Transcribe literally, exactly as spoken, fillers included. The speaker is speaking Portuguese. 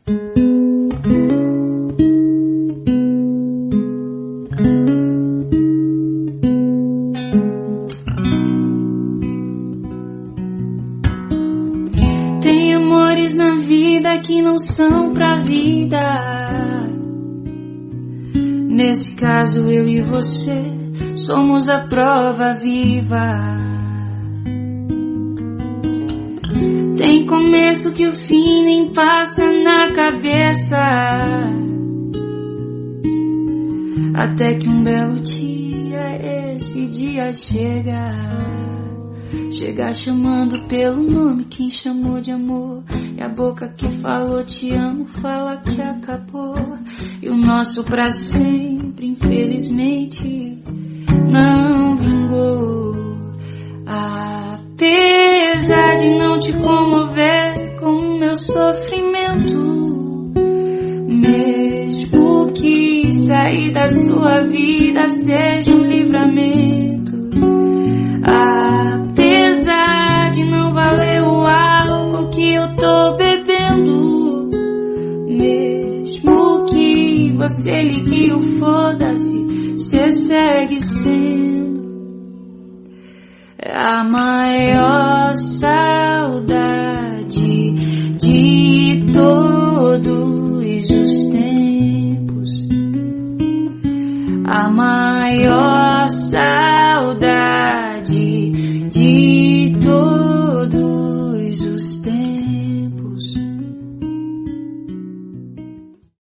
Tem amores na vida que não são pra vida. Nesse caso eu e você somos a prova viva. Tem começo que o fim nem passa na cabeça, até que um belo dia esse dia chega. Chega chamando pelo nome quem chamou de amor, e a boca que falou te amo fala que acabou. E o nosso pra sempre infelizmente não vingou. Apesar de não te comover com o meu sofrimento, mesmo que sair da sua vida seja um livramento, apesar de não valer o álcool que eu tô bebendo, mesmo que você ligue o foda-se, cê segue sendo a maior saudade de todos os tempos, a maior saudade